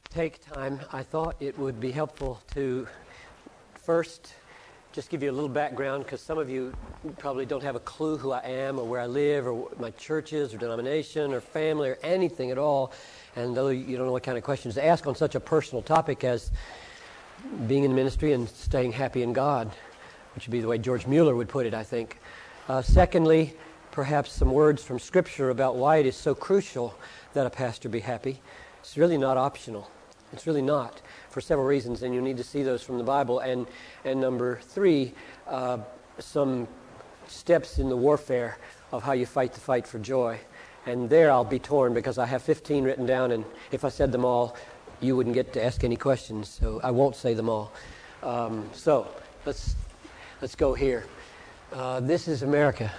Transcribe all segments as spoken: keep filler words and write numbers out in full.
Take time, I thought it would be helpful to first just give you a little background, because some of you probably don't have a clue who I am or where I live or what my church is or denomination or family or anything at all. And though you don't know what kind of questions to ask on such a personal topic as being in ministry and staying happy in God, which would be the way George Mueller would put it, I think. Uh, secondly, perhaps some words from Scripture about why it is so crucial that a pastor be happy. It's really not optional. It's really not, for several reasons, and you need to see those from the Bible. And and number three, uh, some steps in the warfare of how you fight the fight for joy. And there I'll be torn, because I have fifteen written down, and if I said them all, you wouldn't get to ask any questions, so I won't say them all. Um, so let's let's go here. Uh, this is America,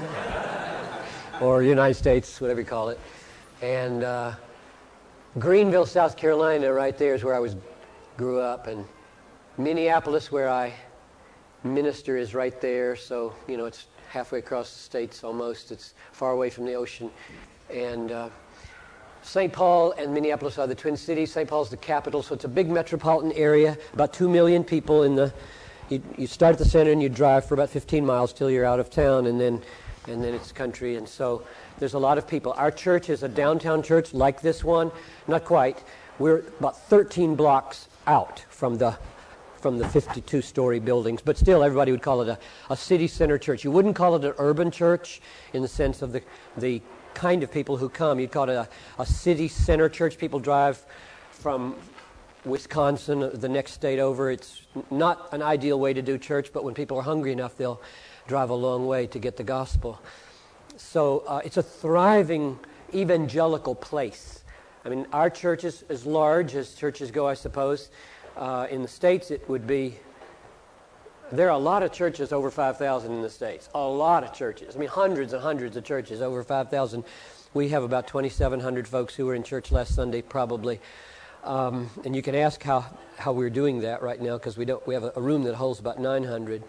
or United States, whatever you call it, and. Uh, Greenville, South Carolina, right there is where I was grew up, and Minneapolis, where I minister, is right there. So you know, it's halfway across the states almost. It's far away from the ocean, and uh, Saint Paul and Minneapolis are the twin cities. Saint Paul's the capital, so it's a big metropolitan area. About two million people in the. You, you start at the center and you drive for about fifteen miles till you're out of town, and then and then it's country, and so. There's a lot of people. Our church is a downtown church like this one. Not quite. We're about thirteen blocks out from the from the fifty-two story buildings, but still everybody would call it a, a city center church. You wouldn't call it an urban church in the sense of the the kind of people who come. You'd call it a, a city center church. People drive from Wisconsin, the next state over. It's not an ideal way to do church, but when people are hungry enough, they'll drive a long way to get the gospel. So uh, it's a thriving evangelical place. I mean, our church is as large as churches go, I suppose. Uh, in the States, it would be... There are a lot of churches over five thousand in the States. A lot of churches. I mean, hundreds and hundreds of churches over five thousand. We have about twenty-seven hundred folks who were in church last Sunday, probably. Um, and you can ask how, how we're doing that right now, because we don't. We have a, a room that holds about nine hundred.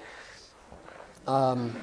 Um...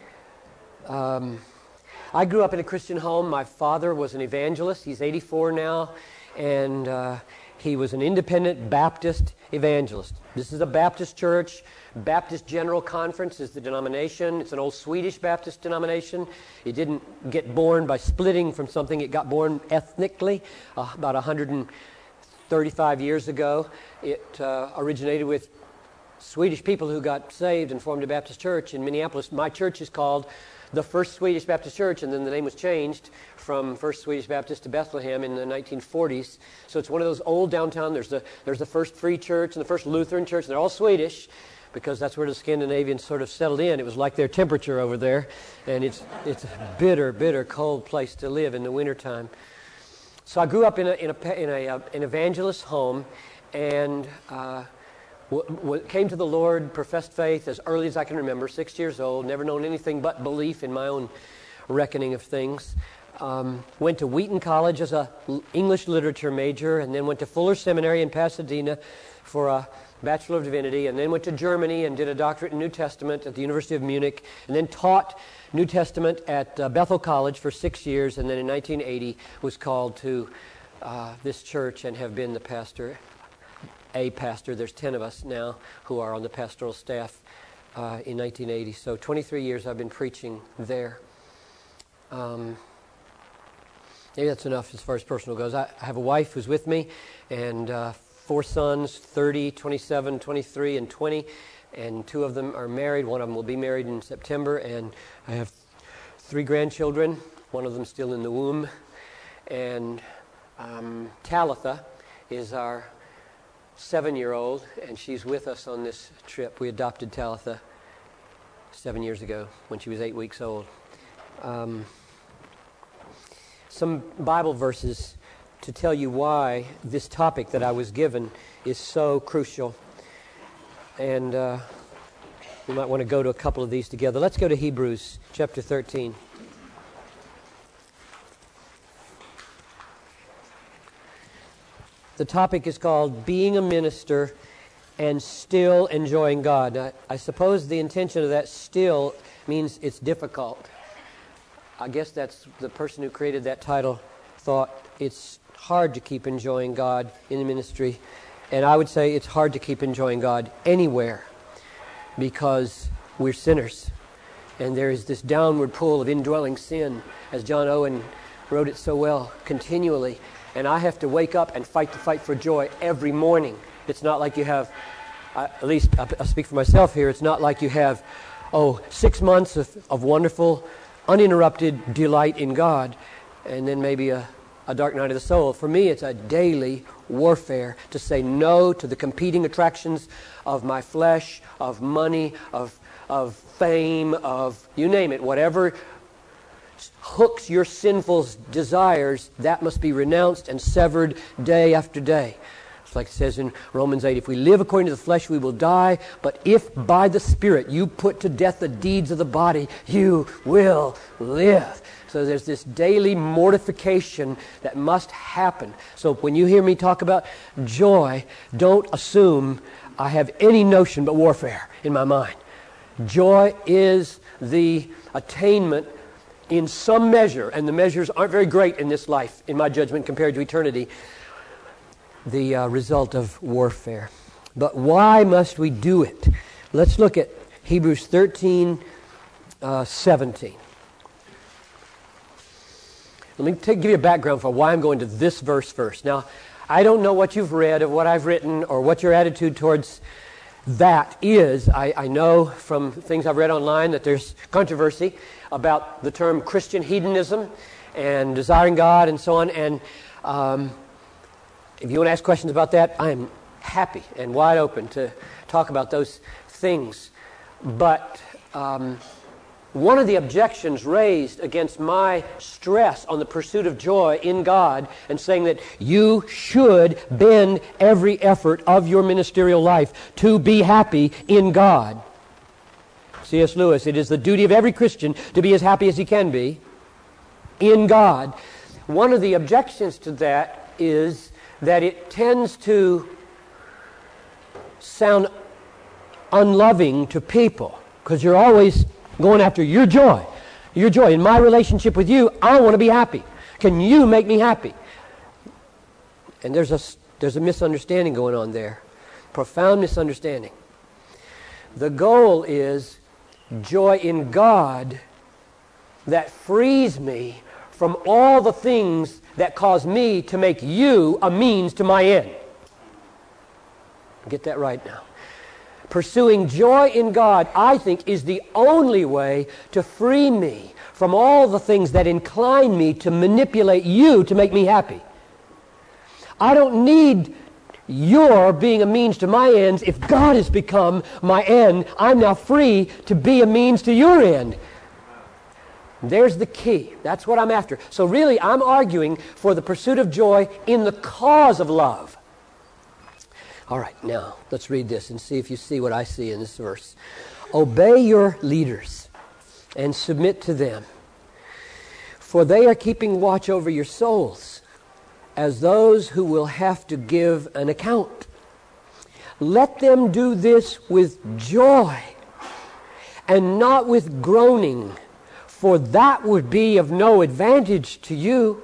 um I grew up in a Christian home. My father was an evangelist. He's eighty-four now, and uh, he was an independent Baptist evangelist. This is a Baptist church. Baptist General Conference is the denomination. It's an old Swedish Baptist denomination. It didn't get born by splitting from something. It got born ethnically uh, about one hundred thirty-five years ago. It uh, originated with Swedish people who got saved and formed a Baptist church in Minneapolis. My church is called the First Swedish Baptist Church, and then the name was changed from First Swedish Baptist to Bethlehem in the nineteen forties. So it's one of those old downtown. There's the there's the First Free Church and the First Lutheran Church. And they're all Swedish, because that's where the Scandinavians sort of settled in. It was like their temperature over there, and it's it's a bitter, bitter, cold place to live in the wintertime. So I grew up in a in a in a, uh, an evangelist home, and. Uh, W- w- came to the Lord, professed faith as early as I can remember, six years old, never known anything but belief in my own reckoning of things. Um, went to Wheaton College as a l- English literature major, and then went to Fuller Seminary in Pasadena for a Bachelor of Divinity, and then went to Germany and did a doctorate in New Testament at the University of Munich, and then taught New Testament at uh, Bethel College for six years, and then in nineteen eighty was called to uh, this church and have been the pastor. A pastor. There's ten of us now who are on the pastoral staff uh, in nineteen eighty. So twenty-three years I've been preaching there. Um, maybe that's enough as far as personal goes. I, I have a wife who's with me, and uh, four sons, thirty, twenty-seven, twenty-three, and twenty. And two of them are married. One of them will be married in September. And I have three grandchildren, one of them still in the womb. And um, Talitha is our seven-year-old, and she's with us on this trip. We adopted Talitha seven years ago when she was eight weeks old. Um, some Bible verses to tell you why this topic that I was given is so crucial. And uh, we might want to go to a couple of these together. Let's go to Hebrews chapter thirteen. The topic is called Being a Minister and Still Enjoying God. Now, I suppose the intention of that still means it's difficult. I guess that's the person who created that title thought it's hard to keep enjoying God in the ministry. And I would say it's hard to keep enjoying God anywhere because we're sinners. And there is this downward pull of indwelling sin, as John Owen wrote it so well, continually. And I have to wake up and fight the fight for joy every morning. It's not like you have, uh, at least I'll speak for myself here, it's not like you have, oh, six months of, of wonderful, uninterrupted delight in God, and then maybe a, a dark night of the soul. For me, it's a daily warfare to say no to the competing attractions of my flesh, of money, of of fame, of you name it, whatever hooks your sinful desires, that must be renounced and severed day after day. It's like it says in Romans eight, if we live according to the flesh, we will die, but if by the Spirit you put to death the deeds of the body, you will live. So there's this daily mortification that must happen. So when you hear me talk about joy, don't assume I have any notion but warfare in my mind. Joy is the attainment in some measure, and the measures aren't very great in this life, in my judgment, compared to eternity, the uh, result of warfare. But why must we do it? Let's look at Hebrews thirteen, uh, seventeen. Let me take, give you a background for why I'm going to this verse first. Now, I don't know what you've read of what I've written or what your attitude towards that is. I, I know from things I've read online that there's controversy about the term Christian hedonism and desiring God and so on. And um, if you want to ask questions about that, I'm happy and wide open to talk about those things. But um, one of the objections raised against my stress on the pursuit of joy in God and saying that you should bend every effort of your ministerial life to be happy in God. C S Lewis, it is the duty of every Christian to be as happy as he can be in God. One of the objections to that is that it tends to sound unloving to people because you're always going after your joy. Your joy. In my relationship with you, I want to be happy. Can you make me happy? And there's a, there's a misunderstanding going on there. Profound misunderstanding. The goal is joy in God that frees me from all the things that cause me to make you a means to my end. Get that right now. Pursuing joy in God, I think, is the only way to free me from all the things that incline me to manipulate you to make me happy. I don't need your being a means to my ends. If God has become my end, I'm now free to be a means to your end. There's the key. That's what I'm after. So really, I'm arguing for the pursuit of joy in the cause of love. All right, now, let's read this and see if you see what I see in this verse. Obey your leaders and submit to them, for they are keeping watch over your souls as those who will have to give an account. Let them do this with joy and not with groaning, for that would be of no advantage to you.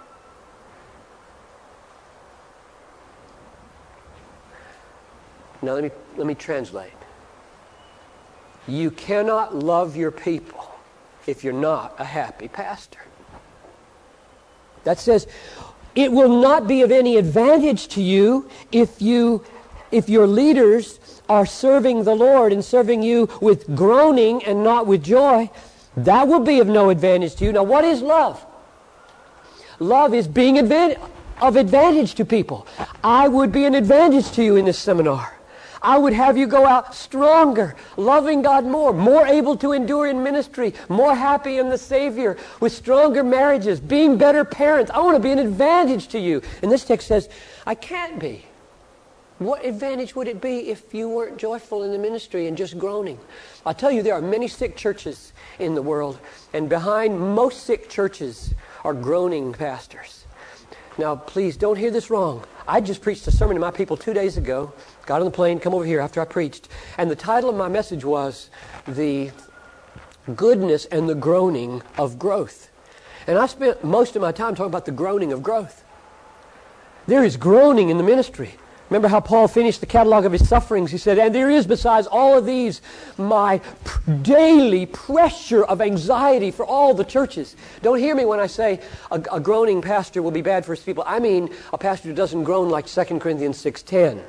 Now let me let me translate. You cannot love your people if you're not a happy pastor. That says it will not be of any advantage to you if you if your leaders are serving the Lord and serving you with groaning and not with joy. That will be of no advantage to you. Now what is love? Love is being advan- of advantage to people. I would be an advantage to you in this seminar. I would have you go out stronger, loving God more, more able to endure in ministry, more happy in the Savior, with stronger marriages, being better parents. I want to be an advantage to you. And this text says, I can't be. What advantage would it be if you weren't joyful in the ministry and just groaning? I'll tell you, there are many sick churches in the world, and behind most sick churches are groaning pastors. Now, please don't hear this wrong. I just preached a sermon to my people two days ago. Got on the plane, come over here after I preached. And the title of my message was The Goodness and the Groaning of Growth. And I spent most of my time talking about the groaning of growth. There is groaning in the ministry. Remember how Paul finished the catalog of his sufferings? He said, and there is besides all of these my p- daily pressure of anxiety for all the churches. Don't hear me when I say a, a groaning pastor will be bad for his people. I mean a pastor who doesn't groan like Second Corinthians six ten.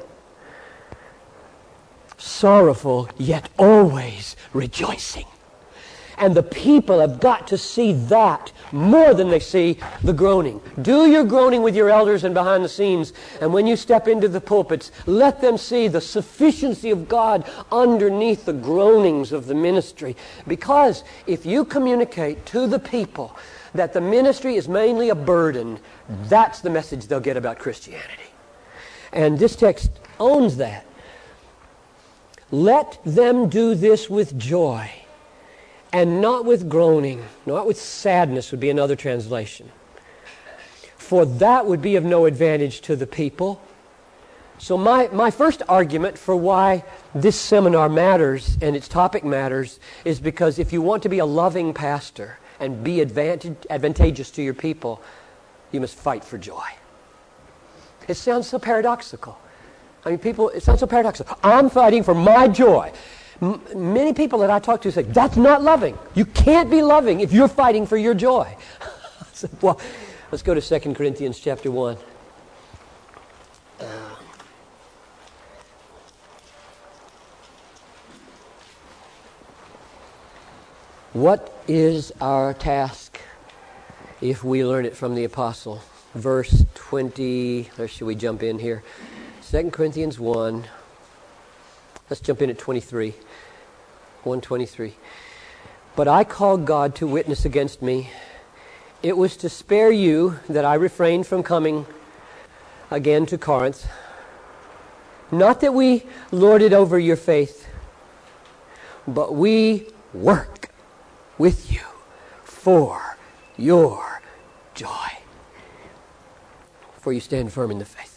Sorrowful, yet always rejoicing. And the people have got to see that more than they see the groaning. Do your groaning with your elders and behind the scenes. And when you step into the pulpits, let them see the sufficiency of God underneath the groanings of the ministry. Because if you communicate to the people that the ministry is mainly a burden, that's the message they'll get about Christianity. And this text owns that. Let them do this with joy. And not with groaning, not with sadness would be another translation. For that would be of no advantage to the people. So my, my first argument for why this seminar matters and its topic matters is because if you want to be a loving pastor and be advantage, advantageous to your people, you must fight for joy. It sounds so paradoxical. I mean, people, it sounds so paradoxical. I'm fighting for my joy. M- many people that I talk to say, that's not loving. You can't be loving if you're fighting for your joy. I said, well, let's go to Second Corinthians chapter one. Uh, what is our task if we learn it from the apostle? Verse twenty, or should we jump in here? Second Corinthians one. Let's jump in at twenty-three. one twenty-three. But I called God to witness against me. It was to spare you that I refrained from coming again to Corinth. Not that we lorded over your faith, but we work with you for your joy. For you stand firm in the faith.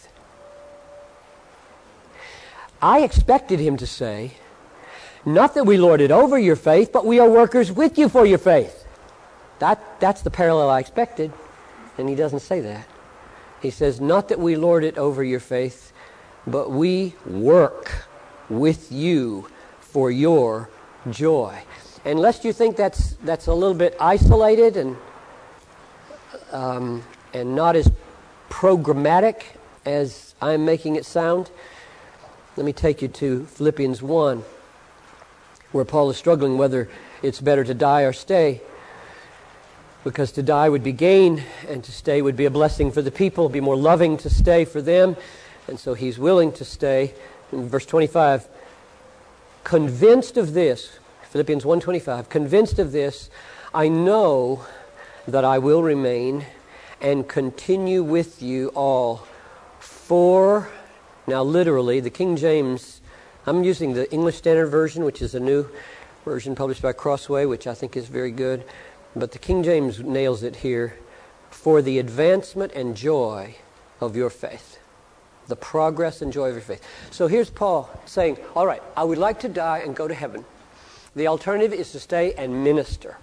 I expected him to say, not that we lord it over your faith, but we are workers with you for your faith. That, that's the parallel I expected, and he doesn't say that. He says, not that we lord it over your faith, but we work with you for your joy. And lest you think that's that's a little bit isolated and um, and not as programmatic as I'm making it sound, let me take you to Philippians one, where Paul is struggling whether it's better to die or stay. Because to die would be gain, and to stay would be a blessing for the people, be more loving to stay for them. And so he's willing to stay. In verse twenty-five, convinced of this, Philippians one twenty-five, convinced of this, I know that I will remain and continue with you all for... Now, literally, the King James, I'm using the English Standard Version, which is a new version published by Crossway, which I think is very good. But the King James nails it here. For the advancement and joy of your faith. The progress and joy of your faith. So here's Paul saying, all right, I would like to die and go to heaven. The alternative is to stay and minister.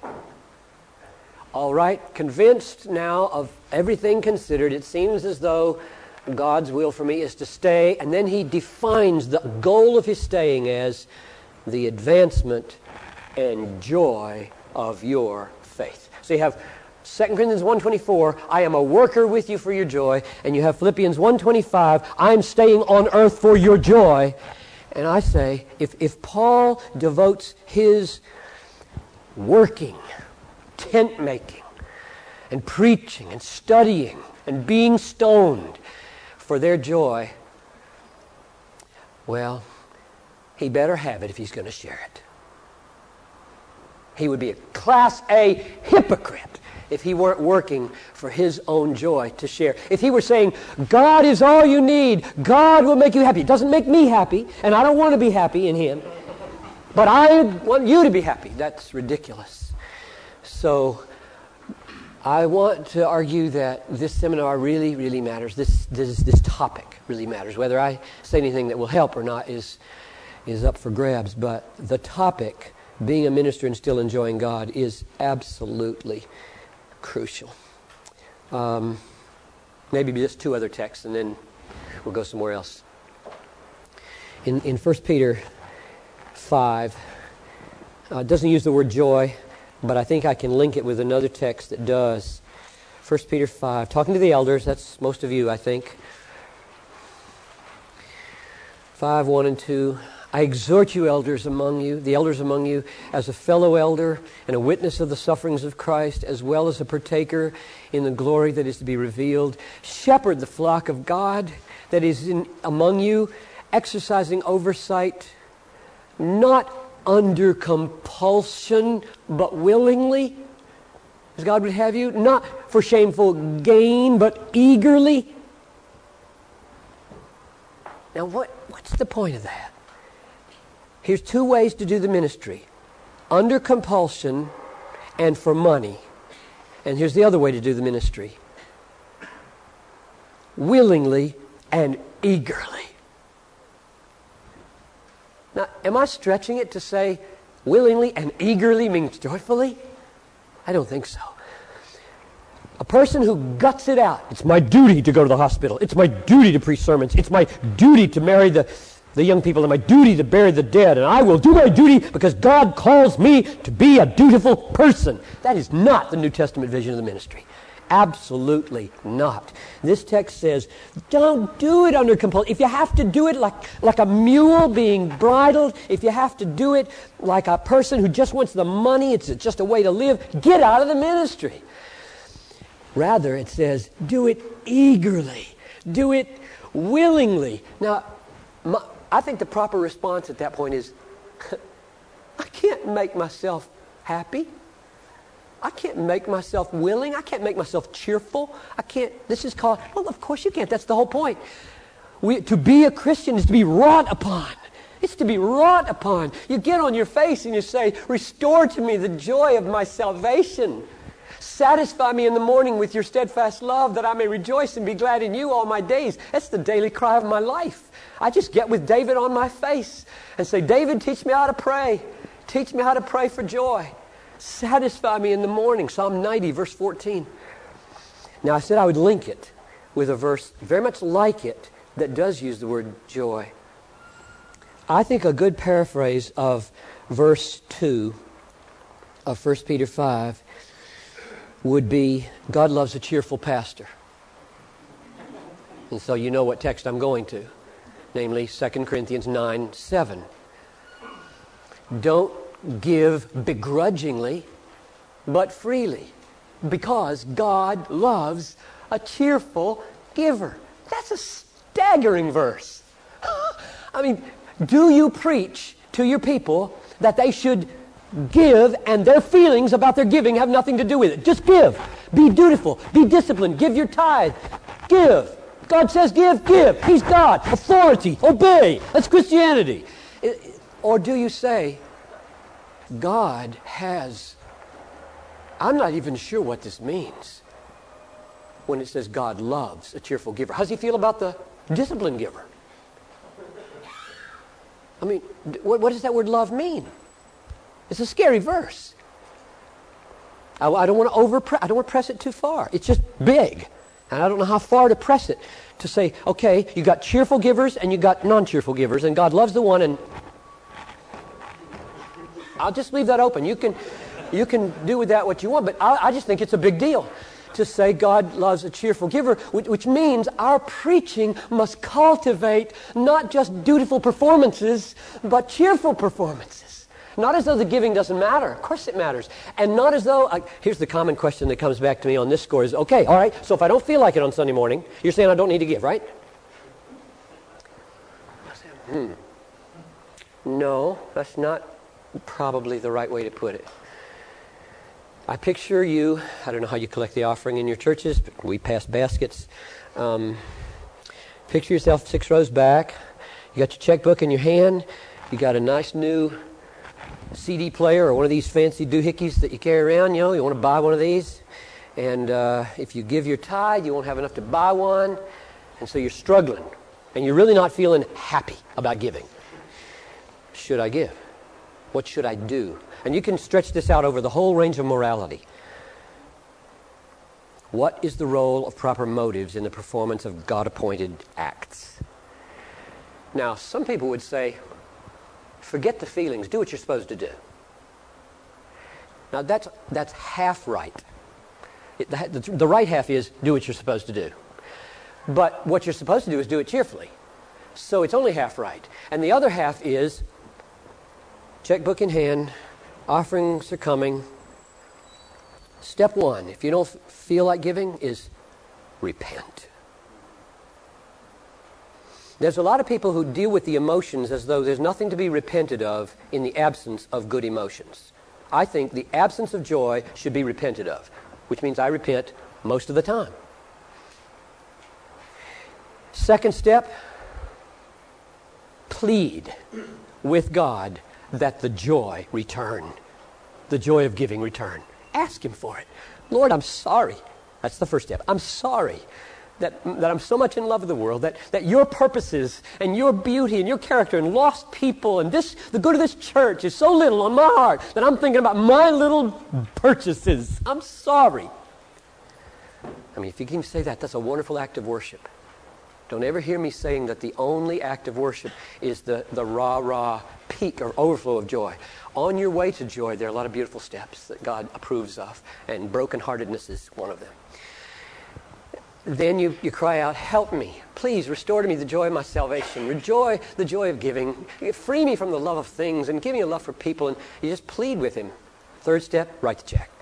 All right, convinced now of everything considered, it seems as though God's will for me is to stay, and then he defines the goal of his staying as the advancement and joy of your faith. So you have Second Corinthians one twenty-four, I am a worker with you for your joy, and you have Philippians one twenty-five, I'm staying on earth for your joy. And I say, if, if Paul devotes his working, tent making, and preaching, and studying, and being stoned for their joy, well, he better have it if he's going to share it. He would be a Class A hypocrite if he weren't working for his own joy to share. If he were saying, God is all you need, God will make you happy. It doesn't make me happy, and I don't want to be happy in him, but I want you to be happy. That's ridiculous. So I want to argue that this seminar really, really matters. This, this, this topic really matters. Whether I say anything that will help or not is, is up for grabs, but the topic, being a minister and still enjoying God, is absolutely crucial. Um, maybe just two other texts, and then we'll go somewhere else. In in First Peter five, uh, it doesn't use the word joy, but I think I can link it with another text that does. First Peter five, talking to the elders, that's most of you, I think. five, one and two. I exhort you, elders among you, the elders among you, as a fellow elder and a witness of the sufferings of Christ, as well as a partaker in the glory that is to be revealed. Shepherd the flock of God that is in among you, exercising oversight, not under compulsion, but willingly, as God would have you, not for shameful gain, but eagerly. Now, what, what's the point of that? Here's two ways to do the ministry. Under compulsion and for money. And here's the other way to do the ministry. Willingly and eagerly. Now, am I stretching it to say willingly and eagerly means joyfully? I don't think so. A person who guts it out. It's my duty to go to the hospital. It's my duty to preach sermons. It's my duty to marry the, the young people, and my duty to bury the dead. And I will do my duty because God calls me to be a dutiful person. That is not the New Testament vision of the ministry. Absolutely not. This text says, don't do it under compulsion. If you have to do it like, like a mule being bridled, if you have to do it like a person who just wants the money, it's just a way to live, get out of the ministry. Rather, it says, do it eagerly. Do it willingly. Now, my, I think the proper response at that point is, I can't make myself happy. I can't make myself willing. I can't make myself cheerful. I can't, this is called, well, of course you can't. That's the whole point. We, to be a Christian is to be wrought upon. It's to be wrought upon. You get on your face and you say, restore to me the joy of my salvation. Satisfy me in the morning with your steadfast love that I may rejoice and be glad in you all my days. That's the daily cry of my life. I just get with David on my face and say, David, teach me how to pray. Teach me how to pray for joy. Satisfy me in the morning. Psalm ninety, verse fourteen. Now, I said I would link it with a verse very much like it that does use the word joy. I think a good paraphrase of verse two of First Peter five would be, God loves a cheerful pastor. And so you know what text I'm going to, namely Second Corinthians nine, seven. Don't give begrudgingly, but freely, because God loves a cheerful giver. That's a staggering verse. I mean, do you preach to your people that they should give and their feelings about their giving have nothing to do with it? Just give. Be dutiful. Be disciplined. Give your tithe. Give. God says give, give. He's God. Authority. Obey. That's Christianity. Or do you say, God has, I'm not even sure what this means when it says God loves a cheerful giver. How does he feel about the disciplined giver? I mean, what, what does that word love mean? It's a scary verse. I, I don't want to over, I don't want to press it too far. It's just big. And I don't know how far to press it. To say, okay, you got cheerful givers and you got non-cheerful givers, and God loves the one, and I'll just leave that open. You can, you can do with that what you want, but I, I just think it's a big deal to say God loves a cheerful giver, which, which means our preaching must cultivate not just dutiful performances, but cheerful performances. Not as though the giving doesn't matter. Of course it matters. And not as though, I, here's the common question that comes back to me on this score is, okay, all right, so if I don't feel like it on Sunday morning, you're saying I don't need to give, right? Hmm. No, that's not probably the right way to put it. I picture you, I don't know how you collect the offering in your churches, but we pass baskets. Um, picture yourself six rows back. You got your checkbook in your hand. You got a nice new C D player or one of these fancy doohickeys that you carry around. You know, you want to buy one of these. And uh, if you give your tithe, you won't have enough to buy one. And so you're struggling. And you're really not feeling happy about giving. Should I give? What should I do? And you can stretch this out over the whole range of morality. What is the role of proper motives in the performance of God-appointed acts? Now, some people would say, forget the feelings, do what you're supposed to do. Now, that's, that's half right. It, the, the right half is do what you're supposed to do. But what you're supposed to do is do it cheerfully. So it's only half right. And the other half is checkbook in hand, offerings are coming. Step one, if you don't f- feel like giving, is repent. There's a lot of people who deal with the emotions as though there's nothing to be repented of in the absence of good emotions. I think the absence of joy should be repented of, which means I repent most of the time. Second step, plead with God that the joy return, the joy of giving return. Ask Him for it. Lord, I'm sorry. That's the first step. I'm sorry that, that I'm so much in love with the world, that, that your purposes and your beauty and your character and lost people and this the good of this church is so little on my heart that I'm thinking about my little purchases. I'm sorry. I mean, if you can say that, that's a wonderful act of worship. Don't ever hear me saying that the only act of worship is the, the rah-rah peak or overflow of joy. On your way to joy, there are a lot of beautiful steps that God approves of, and brokenheartedness is one of them. Then you, you cry out, help me. Please restore to me the joy of my salvation. Rejoy the joy of giving. Free me from the love of things and give me a love for people. And you just plead with Him. Third step, write the check.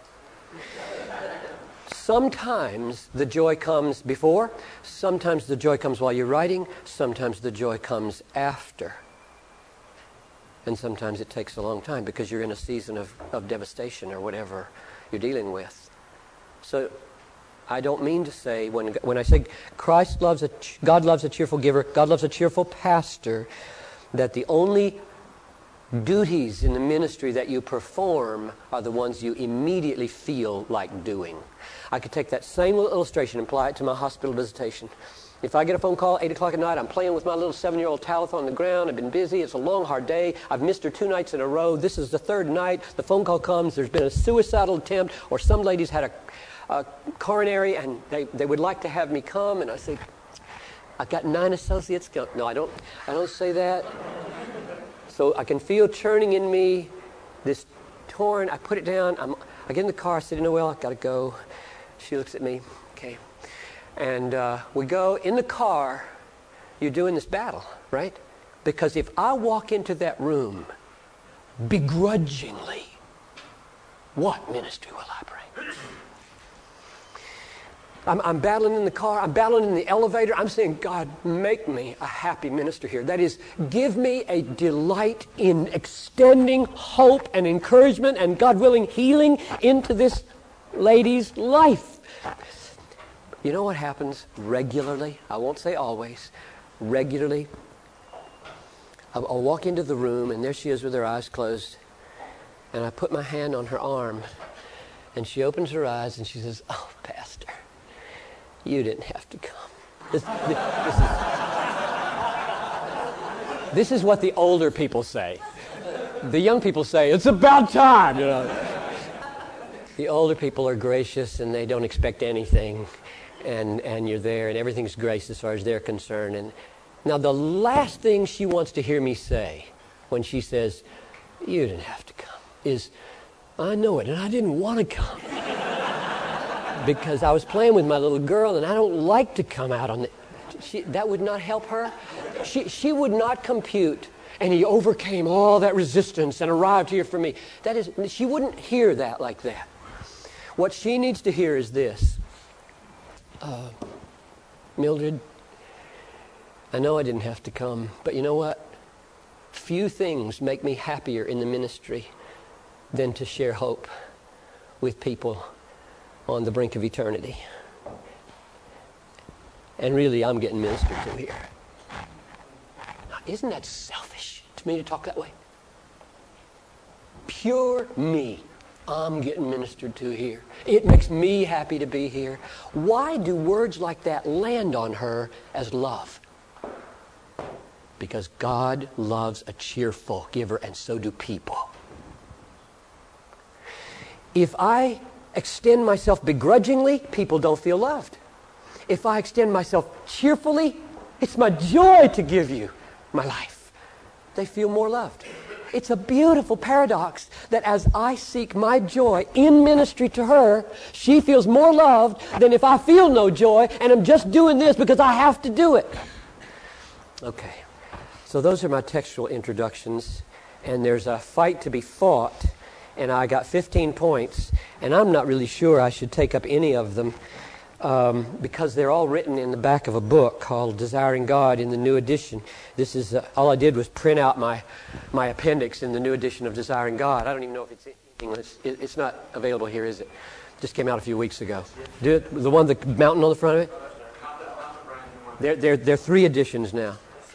Sometimes the joy comes before, sometimes the joy comes while you're writing, sometimes the joy comes after. And sometimes it takes a long time because you're in a season of, of devastation or whatever you're dealing with. So I don't mean to say, when, when I say Christ loves a, God loves a cheerful giver, God loves a cheerful pastor, that the only duties in the ministry that you perform are the ones you immediately feel like doing. I could take that same little illustration and apply it to my hospital visitation. If I get a phone call, eight o'clock at night, I'm playing with my little seven-year-old Talitha on the ground, I've been busy, it's a long, hard day, I've missed her two nights in a row, this is the third night, the phone call comes, there's been a suicidal attempt, or some ladies had a, a coronary and they, they would like to have me come, and I say, I've got nine associates. Go. No, I don't, I don't say that. So I can feel churning in me, this torn, I put it down, I'm, I get in the car, I said, you know, well, I've got to go. She looks at me, okay. And uh, we go in the car, you're doing this battle, right? Because if I walk into that room begrudgingly, what ministry will I bring? I'm, I'm battling in the car, I'm battling in the elevator, I'm saying, God, make me a happy minister here. That is, give me a delight in extending hope and encouragement and, God willing, healing into this lady's life. You know what happens regularly? I won't say always. Regularly. I'll, I'll walk into the room and there she is with her eyes closed. And I put my hand on her arm and she opens her eyes and she says, oh, Pastor, you didn't have to come. This, this, this, is, this is what the older people say. The young people say, it's about time, you know. The older people are gracious and they don't expect anything, and, and you're there and everything's grace as far as they're concerned. And now the last thing she wants to hear me say when she says, you didn't have to come, is, I know it and I didn't want to come. Because I was playing with my little girl and I don't like to come out on the... She, that would not help her. She, she would not compute. And he overcame all that resistance and arrived here for me. That is, she wouldn't hear that like that. What she needs to hear is this. Uh, Mildred, I know I didn't have to come, but you know what? Few things make me happier in the ministry than to share hope with people on the brink of eternity. And really, I'm getting ministered to here. Now, isn't that selfish to me to talk that way? Pure me. I'm getting ministered to here. It makes me happy to be here. Why do words like that land on her as love? Because God loves a cheerful giver, and so do people. If I extend myself begrudgingly, people don't feel loved. If I extend myself cheerfully, it's my joy to give you my life. They feel more loved. It's a beautiful paradox that as I seek my joy in ministry to her, she feels more loved than if I feel no joy and I'm just doing this because I have to do it. Okay, so those are my textual introductions, and there's a fight to be fought, and I got fifteen points, and I'm not really sure I should take up any of them um, because they're all written in the back of a book called Desiring God in the New Edition. This is, uh, all I did was print out my, my appendix in the new edition of Desiring God. I don't even know if it's in English. It, it's not available here, is it? Just came out a few weeks ago. Do it, the one with the mountain on the front of it? There, there, there are three editions now.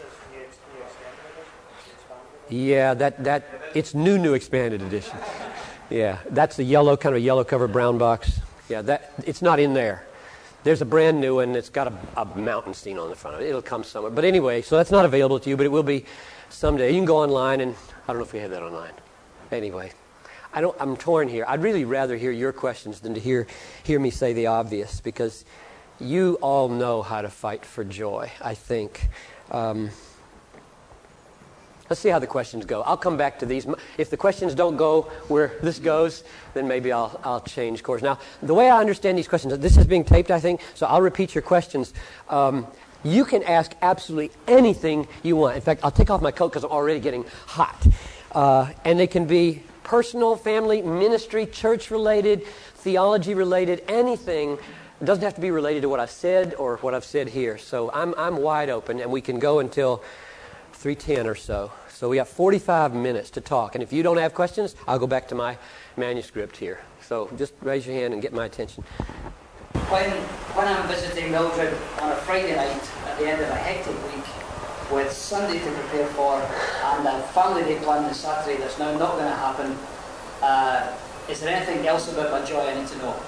Yeah, that, that it's new, new expanded edition. Yeah, that's the yellow, kind of a yellow cover brown box. Yeah, that it's not in there. There's a brand new one that's got a, a mountain scene on the front of it. It'll come somewhere. But anyway, so that's not available to you, but it will be someday. You can go online, and I don't know if we have that online. Anyway, I don't, I'm torn here. I'd really rather hear your questions than to hear, hear me say the obvious, because you all know how to fight for joy, I think. Um, Let's see how the questions go. I'll come back to these. If the questions don't go where this goes, then maybe I'll I'll change course. Now, the way I understand these questions, this is being taped, I think, so I'll repeat your questions. Um, you can ask absolutely anything you want. In fact, I'll take off my coat because I'm already getting hot. Uh, and they can be personal, family, ministry, church-related, theology-related, anything. It doesn't have to be related to what I said or what I've said here. So I'm I'm wide open, and we can go until three ten or so. So we have forty-five minutes to talk. And if you don't have questions, I'll go back to my manuscript here. So just raise your hand and get my attention. When when I'm visiting Mildred on a Friday night at the end of a hectic week with Sunday to prepare for and a family day planned this Saturday that's now not going to happen, uh, is there anything else about my joy I need to know?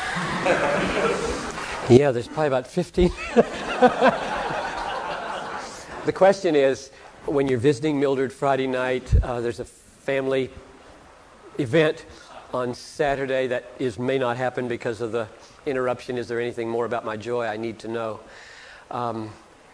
Yeah, there's probably about fifteen. The question is, when you're visiting Mildred Friday night, uh, there's a family event on Saturday that is may not happen because of the interruption. Is there anything more about my joy I need to know? Um,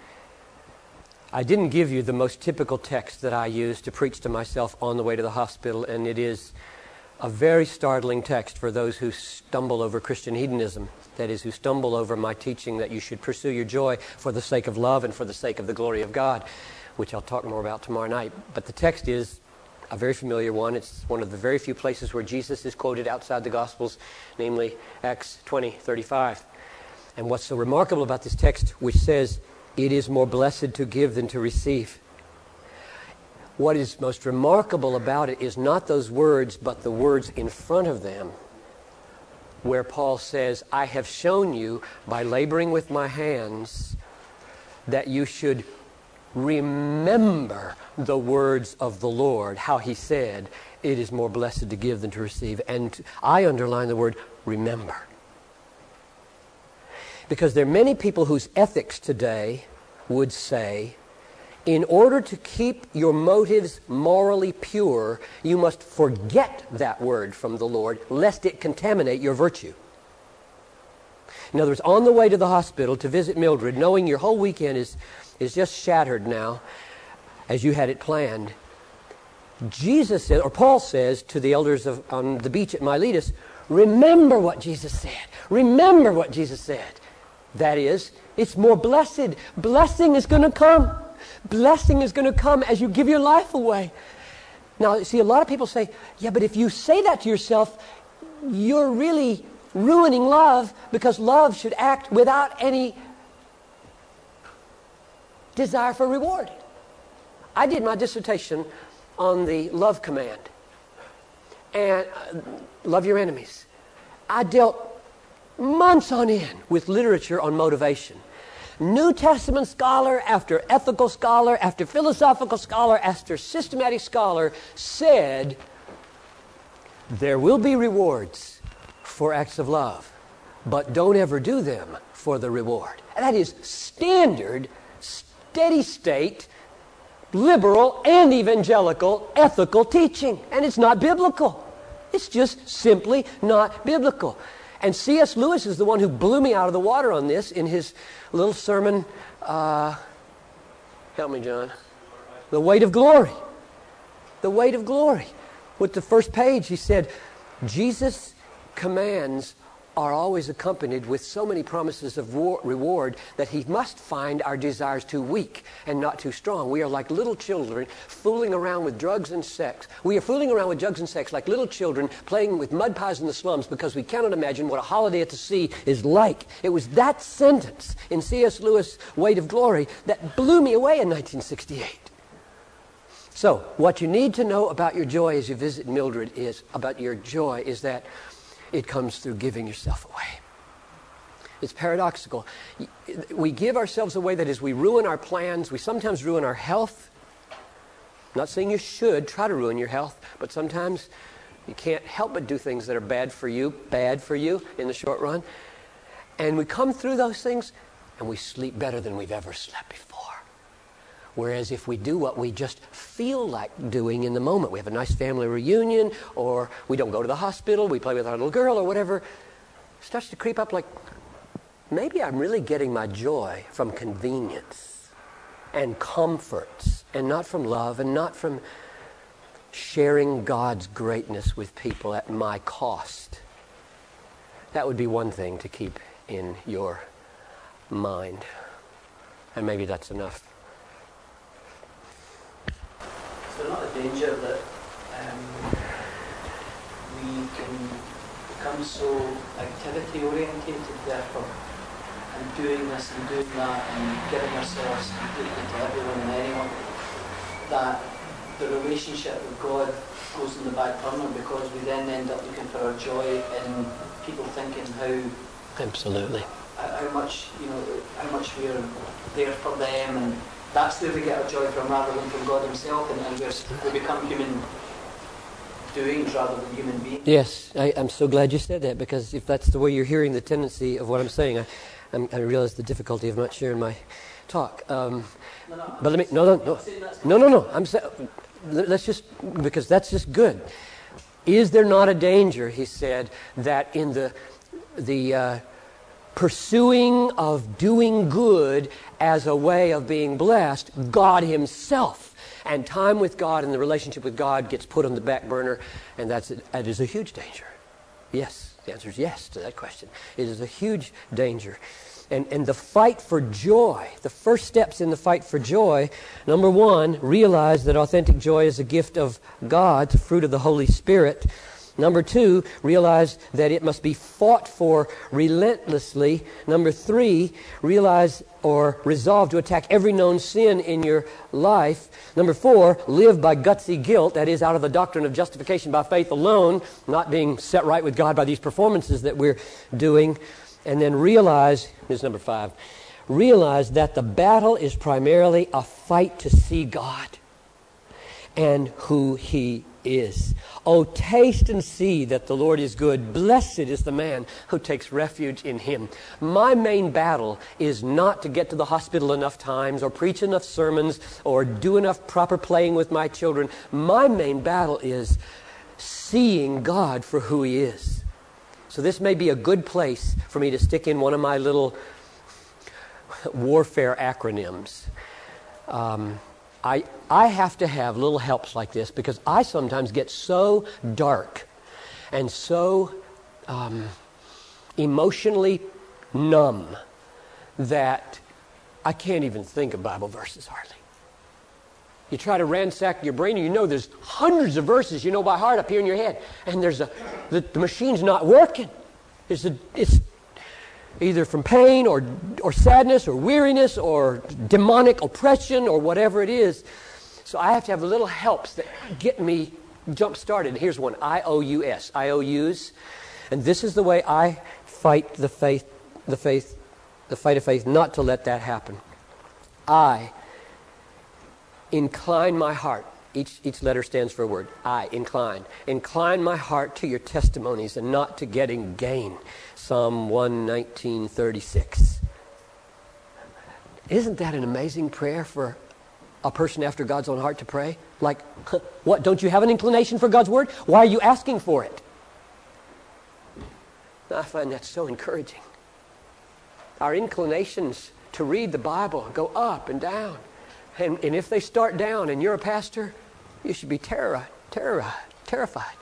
I didn't give you the most typical text that I use to preach to myself on the way to the hospital, and it is a very startling text for those who stumble over Christian hedonism. That is, who stumble over my teaching that you should pursue your joy for the sake of love and for the sake of the glory of God, which I'll talk more about tomorrow night. But the text is a very familiar one. It's one of the very few places where Jesus is quoted outside the Gospels, namely Acts twenty thirty-five. And what's so remarkable about this text, which says, "It is more blessed to give than to receive." What is most remarkable about it is not those words, but the words in front of them, where Paul says, "I have shown you by laboring with my hands that you should remember the words of the Lord," how he said, "It is more blessed to give than to receive." And I underline the word remember. Because there are many people whose ethics today would say, in order to keep your motives morally pure, you must forget that word from the Lord, lest it contaminate your virtue. In other words, on the way to the hospital to visit Mildred, knowing your whole weekend is, is just shattered now, as you had it planned, Jesus said, or Paul says to the elders of, on the beach at Miletus, remember what Jesus said. Remember what Jesus said. That is, it's more blessed. Blessing is going to come. Blessing is going to come as you give your life away. Now, see, a lot of people say, yeah, but if you say that to yourself, you're really ruining love, because love should act without any desire for reward. I did my dissertation on the love command. And uh, love your enemies. I dealt months on end with literature on motivation. New Testament scholar after ethical scholar after philosophical scholar after systematic scholar said there will be rewards for acts of love, but don't ever do them for the reward. And that is standard, steady state, liberal and evangelical ethical teaching, and it's not biblical. It's just simply not biblical. And C S Lewis is the one who blew me out of the water on this in his little sermon, uh, help me, John, The Weight of Glory. The Weight of Glory. With the first page, he said, Jesus' commands are always accompanied with so many promises of war, reward that he must find our desires too weak and not too strong. We are like little children fooling around with drugs and sex. We are fooling around with drugs and sex like little children playing with mud pies in the slums because we cannot imagine what a holiday at the sea is like. It was that sentence in C S Lewis' Weight of Glory that blew me away in nineteen sixty-eight. So, what you need to know about your joy as you visit Mildred is, about your joy, is that it comes through giving yourself away. It's paradoxical. We give ourselves away, that is, we ruin our plans. We sometimes ruin our health. I'm not saying you should try to ruin your health, but sometimes you can't help but do things that are bad for you, bad for you in the short run. And we come through those things and we sleep better than we've ever slept before. Whereas if we do what we just feel like doing in the moment, we have a nice family reunion, or we don't go to the hospital, we play with our little girl or whatever, it starts to creep up like, maybe I'm really getting my joy from convenience and comforts, and not from love, and not from sharing God's greatness with people at my cost. That would be one thing to keep in your mind. And maybe that's enough. Is there not a danger that um, we can become so activity orientated, therefore, and doing this and doing that and giving ourselves completely to everyone and anyone, that the relationship with God goes in the back burner because we then end up looking for our joy in people thinking how Absolutely. how much you know how much we are there for them, and that's where we get our joy from rather than from God himself, and, and we're, we become human doings rather than human beings. Yes, I, I'm so glad you said that, because if that's the way you're hearing the tendency of what I'm saying, I, I'm, I realize the difficulty of not sharing my talk. Um, no, no, but let me, no, no, no, no, no, no, I'm saying, let's just, because that's just good. Is there not a danger, he said, that in the, the, uh, pursuing of doing good as a way of being blessed, God himself and time with God and the relationship with God gets put on the back burner, and that's that is a huge danger. Yes, the answer is yes to that question. It is a huge danger. And, and the fight for joy, the first steps in the fight for joy, number one, realize that authentic joy is a gift of God, the fruit of the Holy Spirit. Number two, realize that it must be fought for relentlessly. Number three, realize or resolve to attack every known sin in your life. Number four, live by gutsy guilt, that is, out of the doctrine of justification by faith alone, not being set right with God by these performances that we're doing. And then realize, here's number five, realize that the battle is primarily a fight to see God and who he is. Oh, taste and see that the Lord is good. Blessed is the man who takes refuge in him. My main battle is not to get to the hospital enough times or preach enough sermons or do enough proper playing with my children. My main battle is seeing God for who he is. So this may be a good place for me to stick in one of my little warfare acronyms. Um, I, I have to have little helps like this because I sometimes get so dark and so um, emotionally numb that I can't even think of Bible verses hardly. You try to ransack your brain and you know there's hundreds of verses you know by heart up here in your head, and there's a the, the machine's not working. It's, a, it's either from pain or or sadness or weariness or demonic oppression or whatever it is. So I have to have little helps that get me jump started. Here's one, I O U S, I O Us. And this is the way I fight the faith, the faith, the fight of faith, not to let that happen. I incline my heart. Each, each letter stands for a word. I, incline. Incline my heart to your testimonies and not to getting gain. Psalm one nineteen thirty-six. Isn't that an amazing prayer for a person after God's own heart to pray? Like, what, don't you have an inclination for God's Word? Why are you asking for it? I find that so encouraging. Our inclinations to read the Bible go up and down. And, and if they start down and you're a pastor, you should be terror, terror, terrified.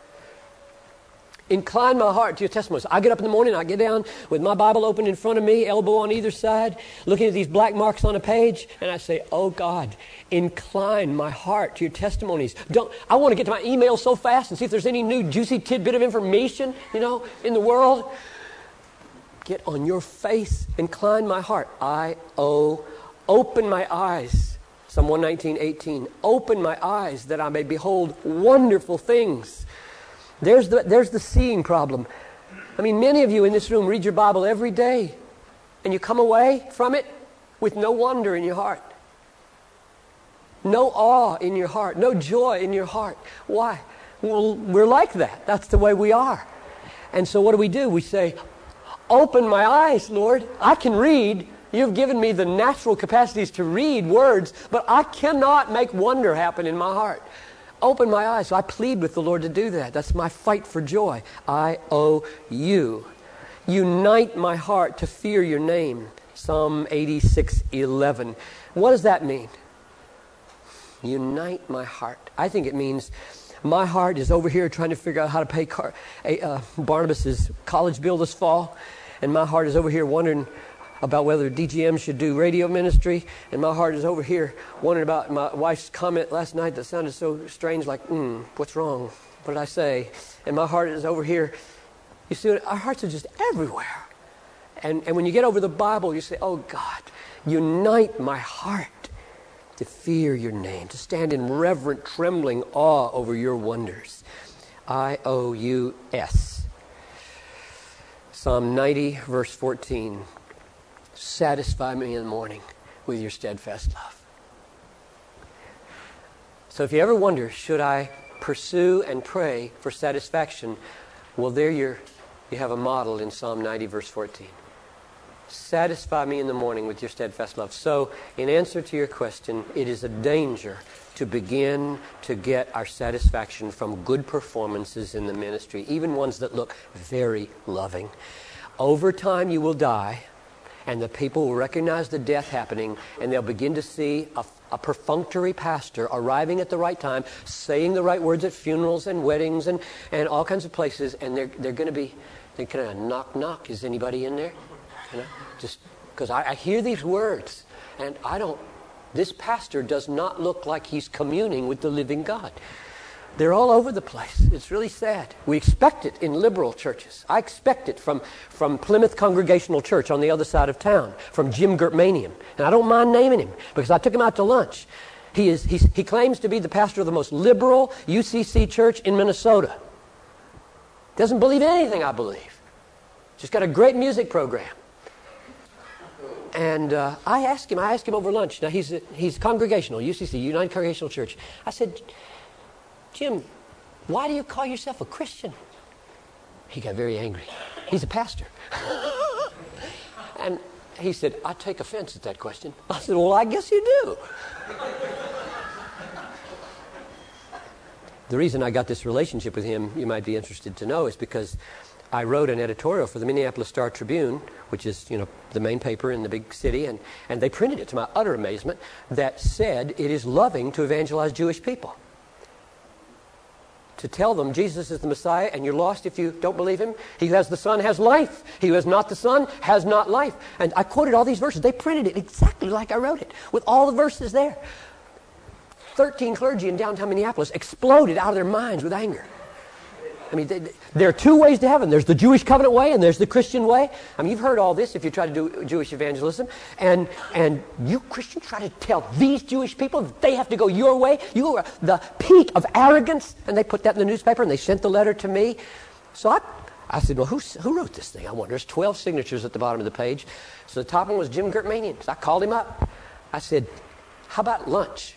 Incline my heart to your testimonies. I get up in the morning, I get down with my Bible open in front of me, elbow on either side, looking at these black marks on a page, and I say, oh God, incline my heart to your testimonies. Don't, I want to get to my email so fast and see if there's any new juicy tidbit of information, you know, in the world. Get on your face, incline my heart. I, oh, open my eyes. Psalm one nineteen, eighteen. Open my eyes that I may behold wonderful things. There's the, there's the seeing problem. I mean, many of you in this room read your Bible every day, and you come away from it with no wonder in your heart, no awe in your heart, no joy in your heart. Why? Well, we're like that. That's the way we are. And so what do we do? We say, open my eyes, Lord. I can read. You've given me the natural capacities to read words, but I cannot make wonder happen in my heart. Open my eyes. So I plead with the Lord to do that. That's my fight for joy. I owe you. Unite my heart to fear your name. Psalm eighty-six, eleven. What does that mean? Unite my heart. I think it means my heart is over here trying to figure out how to pay Car- uh, Barnabas's college bill this fall. And my heart is over here wondering about whether D G M should do radio ministry, and my heart is over here wondering about my wife's comment last night that sounded so strange, like, hmm, what's wrong? What did I say? And my heart is over here. You see, our hearts are just everywhere. And, and when you get over the Bible, you say, oh God, unite my heart to fear your name, to stand in reverent, trembling awe over your wonders. I O U S. Psalm ninety, verse fourteen. Satisfy me in the morning with your steadfast love. So if you ever wonder, should I pursue and pray for satisfaction? Well, there you're, you have a model in Psalm ninety, verse fourteen. Satisfy me in the morning with your steadfast love. So, in answer to your question, it is a danger to begin to get our satisfaction from good performances in the ministry, even ones that look very loving. Over time, you will die, and the people will recognize the death happening, and they'll begin to see a, a perfunctory pastor arriving at the right time, saying the right words at funerals and weddings and, and all kinds of places, and they're they're going to be, they're kind of knock, knock, is anybody in there? You know, just because I, I hear these words, and I don't, this pastor does not look like he's communing with the living God. They're all over the place. It's really sad. We expect it in liberal churches. I expect it from, from Plymouth Congregational Church on the other side of town, from Jim Gertmanian. And I don't mind naming him because I took him out to lunch. He is he's, he claims to be the pastor of the most liberal U C C church in Minnesota. Doesn't believe anything I believe. Just got a great music program. And uh, I asked him, I asked him over lunch. Now he's a, he's congregational, U C C, United Congregational Church. I said, Jim, why do you call yourself a Christian? He got very angry. He's a pastor. And he said, I take offense at that question. I said, well, I guess you do. The reason I got this relationship with him, you might be interested to know, is because I wrote an editorial for the Minneapolis Star Tribune, which is, you know, the main paper in the big city, and, and they printed it to my utter amazement, that said it is loving to evangelize Jewish people. To tell them Jesus is the Messiah and you're lost if you don't believe him. He who has the Son has life. He who has not the Son has not life. And I quoted all these verses. They printed it exactly like I wrote it, with all the verses there. Thirteen clergy in downtown Minneapolis exploded out of their minds with anger. I mean, they, they, there are two ways to heaven. There's the Jewish covenant way and there's the Christian way. I mean, you've heard all this if you try to do Jewish evangelism. And and you Christians try to tell these Jewish people that they have to go your way. You are the peak of arrogance. And they put that in the newspaper and they sent the letter to me. So I, I said, well, who, who wrote this thing? I wonder. There's twelve signatures at the bottom of the page. So the top one was Jim Gertmanian. So I called him up. I said, how about lunch?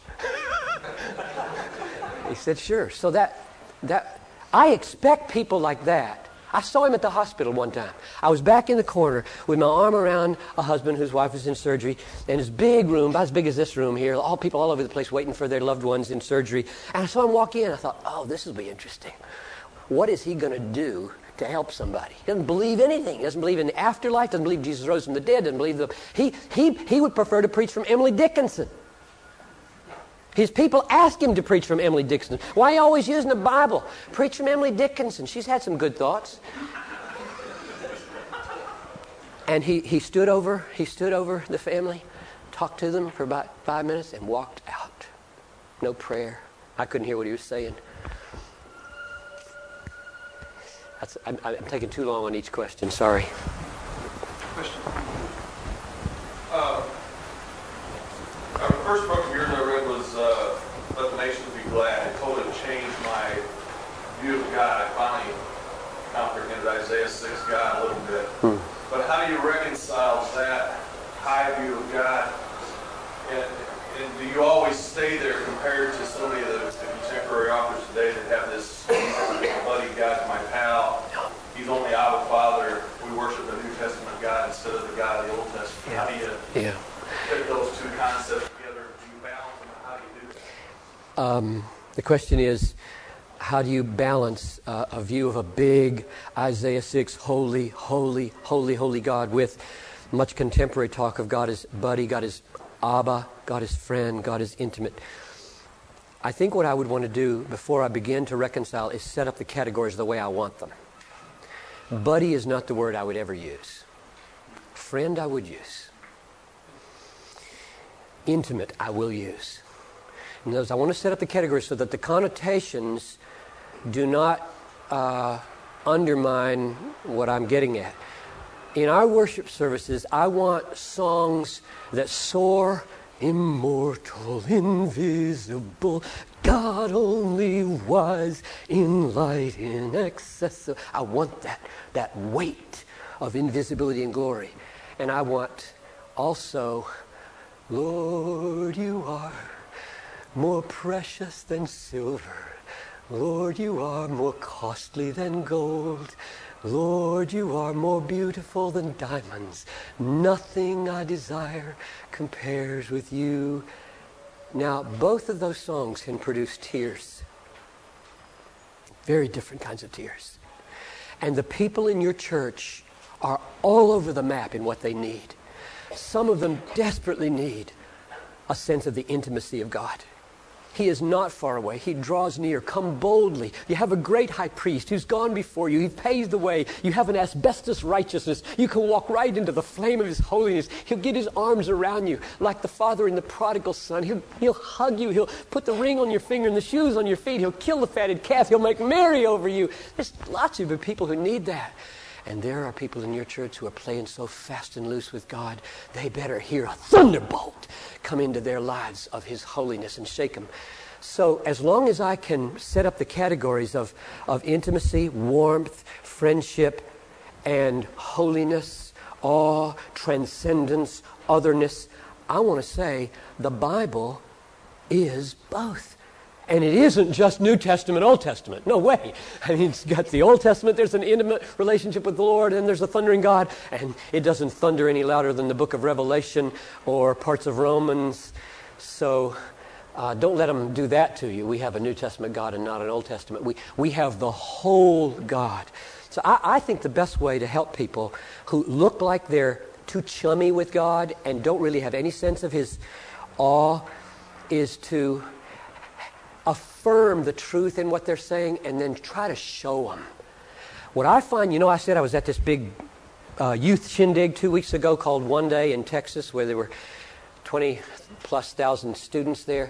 He said, sure. So that that... I expect people like that. I saw him at the hospital one time. I was back in the corner with my arm around a husband whose wife was in surgery, in his big room, about as big as this room here, all people all over the place waiting for their loved ones in surgery. And I saw him walk in. I thought, oh, this will be interesting. What is he going to do to help somebody? He doesn't believe anything. He doesn't believe in the afterlife, doesn't believe Jesus rose from the dead, doesn't believe the... He, he, he would prefer to preach from Emily Dickinson. His people ask him to preach from Emily Dickinson. Why are you always using the Bible? Preach from Emily Dickinson. She's had some good thoughts. And he, he stood over, he stood over the family, talked to them for about five minutes, and walked out. No prayer. I couldn't hear what he was saying. That's, I'm, I'm taking too long on each question. Sorry. Question. Uh, the first book of yours I read was uh, Let the Nations Be Glad. It totally changed my view of God. I finally comprehended Isaiah six God a little bit. Hmm. But how do you reconcile that high view of God? And, and do you always stay there compared to so many of the, the contemporary authors today that have this buddy God's my pal? He's only Abba Father. We worship the New Testament God instead of the God of the Old Testament. Yeah. How do you yeah. put those two concepts together? Do you balance them? How do you do that? Um, the question is, how do you balance uh, a view of a big Isaiah six, holy, holy, holy, holy God with much contemporary talk of God as buddy, God as Abba, God as friend, God as intimate? I think what I would want to do before I begin to reconcile is set up the categories the way I want them. Buddy is not the word I would ever use. Friend I would use. Intimate I will use. In other words, I want to set up the categories so that the connotations do not uh, undermine what I'm getting at. In our worship services, I want songs that soar, immortal, invisible, God only wise, in light inaccessible. I want that, that weight of invisibility and glory. And I want also, Lord, you are more precious than silver. Lord, you are more costly than gold. Lord, you are more beautiful than diamonds. Nothing I desire compares with you. Now, both of those songs can produce tears. Very different kinds of tears. And the people in your church are all over the map in what they need. Some of them desperately need a sense of the intimacy of God. He is not far away. He draws near. Come boldly. You have a great high priest who's gone before you. He paved the way. You have an asbestos righteousness. You can walk right into the flame of his holiness. He'll get his arms around you like the father in the prodigal son. He'll, he'll hug you. He'll put the ring on your finger and the shoes on your feet. He'll kill the fatted calf. He'll make merry over you. There's lots of people who need that. And there are people in your church who are playing so fast and loose with God, they better hear a thunderbolt come into their lives of his holiness and shake them. So as long as I can set up the categories of, of intimacy, warmth, friendship, and holiness, awe, transcendence, otherness, I want to say the Bible is both. And it isn't just New Testament, Old Testament. No way. I mean, it's got the Old Testament, there's an intimate relationship with the Lord, and there's a thundering God, and it doesn't thunder any louder than the book of Revelation or parts of Romans. So uh, don't let them do that to you. We have a New Testament God and not an Old Testament. We, we have the whole God. So I, I think the best way to help people who look like they're too chummy with God and don't really have any sense of his awe is to affirm the truth in what they're saying and then try to show them. What I find, you know, I said I was at this big uh, youth shindig two weeks ago called One Day in Texas, where there were twenty plus thousand students there.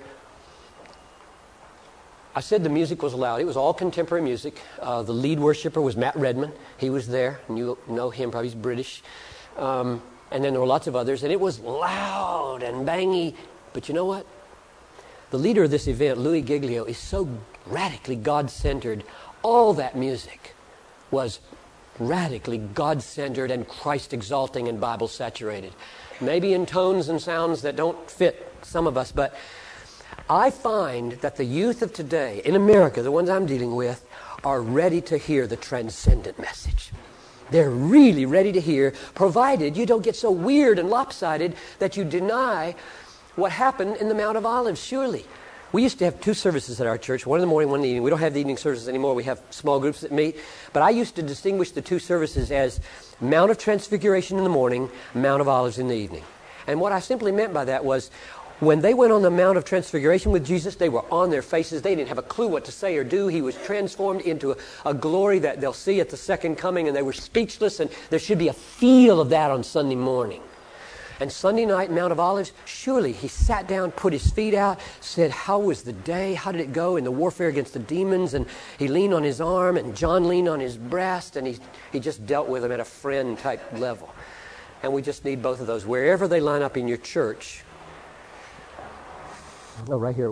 I said the music was loud. It was all contemporary music. Uh, the lead worshiper was Matt Redman. He was there, and you know him, probably he's British. Um, and then there were lots of others, and it was loud and bangy. But you know what? The leader of this event, Louis Giglio, is so radically God-centered. All that music was radically God-centered and Christ-exalting and Bible-saturated. Maybe in tones and sounds that don't fit some of us, but I find that the youth of today, in America, the ones I'm dealing with, are ready to hear the transcendent message. They're really ready to hear, provided you don't get so weird and lopsided that you deny what happened in the Mount of Olives, surely. We used to have two services at our church, one in the morning, one in the evening. We don't have the evening services anymore. We have small groups that meet. But I used to distinguish the two services as Mount of Transfiguration in the morning, Mount of Olives in the evening. And what I simply meant by that was, when they went on the Mount of Transfiguration with Jesus, they were on their faces. They didn't have a clue what to say or do. He was transformed into a, a glory that they'll see at the second coming, and they were speechless, and there should be a feel of that on Sunday morning. And Sunday night, Mount of Olives, surely he sat down, put his feet out, said, how was the day? How did it go in the warfare against the demons? And he leaned on his arm, and John leaned on his breast, and he, he just dealt with them at a friend-type level. And we just need both of those. Wherever they line up in your church. Oh, right here.